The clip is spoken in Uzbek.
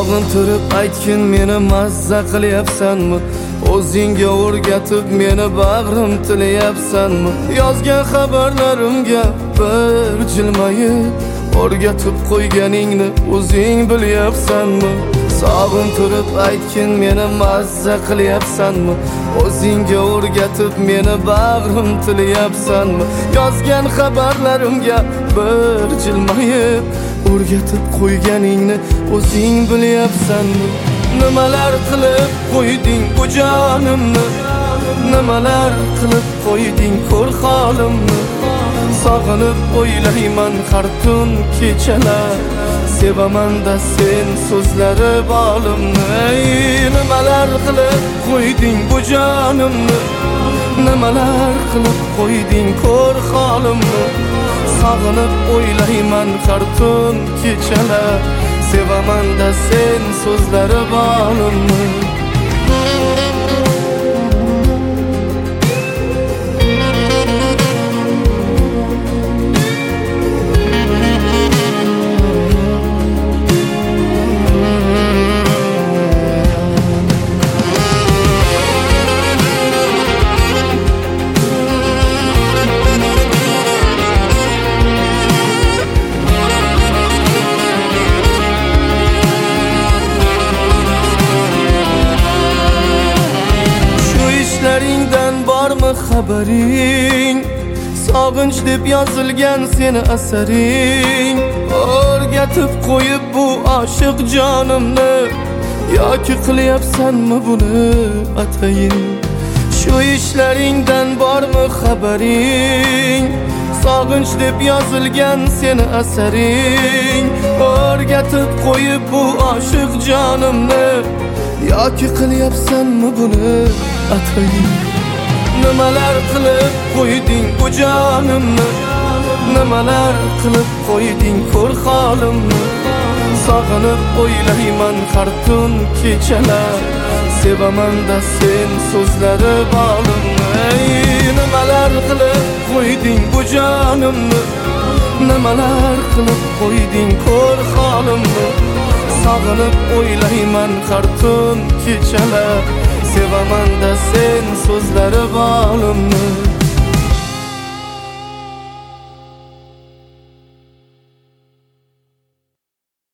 Sog'intirib aytgin meni mazza qilyapsanmi? O'zingga o'rgatib meni bag'rim tilayapsanmi? Yozgan xabarlarimga bir jilmayib o'rgatib qo'yganingni o'zing bilyapsanmi? Sog'intirib aytgin meni mazza qilyapsanmi? O'zingga o'rgatib meni bag'rim tilayapsanmi? Yozgan xabarlarimga bir jilmayib o'rgatib qo'yganingni o'zing bilyapsanmi? Nimalar qilib qo'yding bu jonimni? Nimalar qilib qo'yding ko'r holimni? Sog'inib o'ylayman har tun kechalar, sevaman-da sen so'zlari bolimni. Nimalar qilib qo'yding bu jonimni? Nimalar qilib qo'yding ko'r holimni? Sog'inib o'ylayman har tun kechalar, sevaman-da sen so'zlari bolimni. Ishlaringdan bormi xabaring? Sog'inch deb yozilgan seni asaring. O'rgatib qo'yib bu oshiq jonimni, yoki qilyapsanmi buni atayin? Shu ishlaringdan bormi xabaring? Sog'inch deb yozilgan seni asaring. O'rgatib qo'yib bu oshiq jonimni, yoki qilyapsanmi buni atayin? Nimalar qilib qo'yding bu jonimni? Nimalar qilib qo'yding ko'r holimni? Sog'inib o'ylayman har tun kechalar, sevaman-da sen so'zlari bolimni. Nimalar qilib qo'yding bu jonimni? Nimalar qilib qo'yding ko'r holimni? Sog'inib o'ylayman har tun kechalar, sevaman-da sen so'zlari bolimni.